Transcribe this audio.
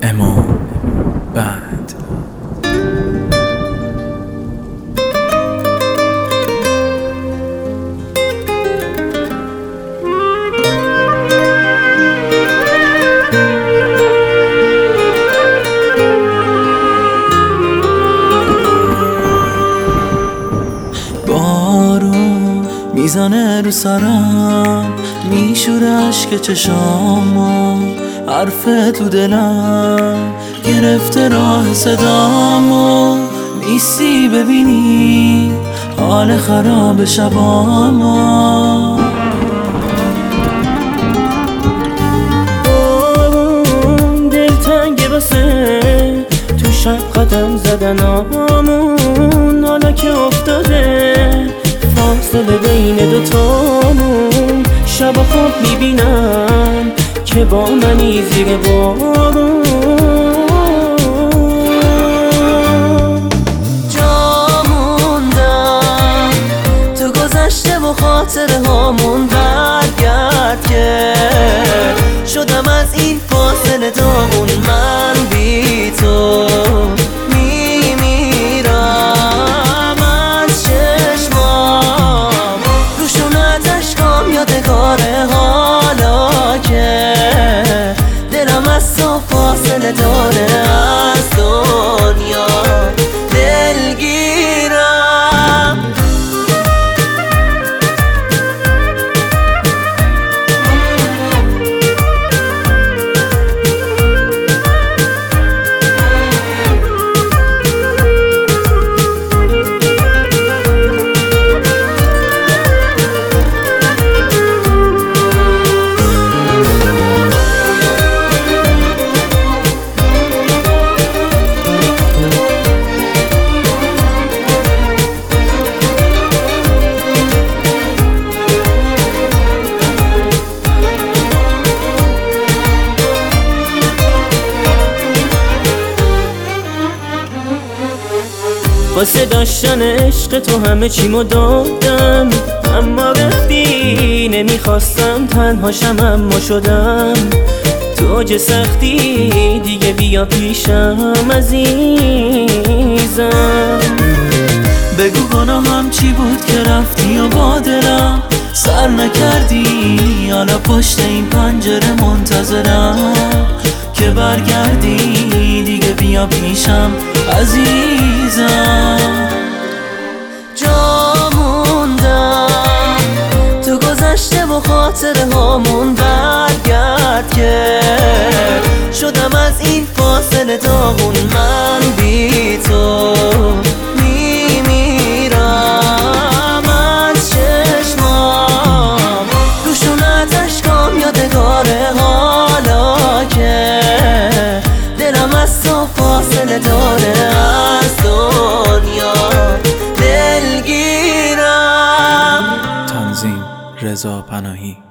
امام بعد بارون میزنه رو سرم، میشوره اشک چشامو، حرف تو دلم گرفته راه صدامو. نیستی ببینی حال خراب شبامو. دلتنگه واسه تو شب قدم زدنامون، حالا که افتاده فاصله بین دوتامون. شب خواب میبینم که با منی زیر بارون. جا موندم تو گذشته و خاطره هامون، برگرد که شدم از این فاصله دامون. من بی تو میمیرم از چشمام، روشونت اشکام یادگاره، حالا که دلم از تو فاصله داره، از دنیا دلگیرم. واسه داشتن عشق تو همه چیمو دادم، اما رفتی نمیخواستم تنهاشم، اما شدم تو اوج سختی. دیگه بیا پیشم عزیزم، بگو گناهم چی بود که رفتی و با دلم سر نکردی. حالا پشت این پنجره منتظرم که برگردی. دیگه بیا پیشم عزیزم. جا موندم تو گذشته و خاطره هامون، برگرد که شدم از این فاصله داغون. من بی تو میمیرم از چشمام، روشونت اشکام یادگاره، حالا که دلم از تو فاصله داره، از دنیا دلگیرم. تنظیم رضا پناهی.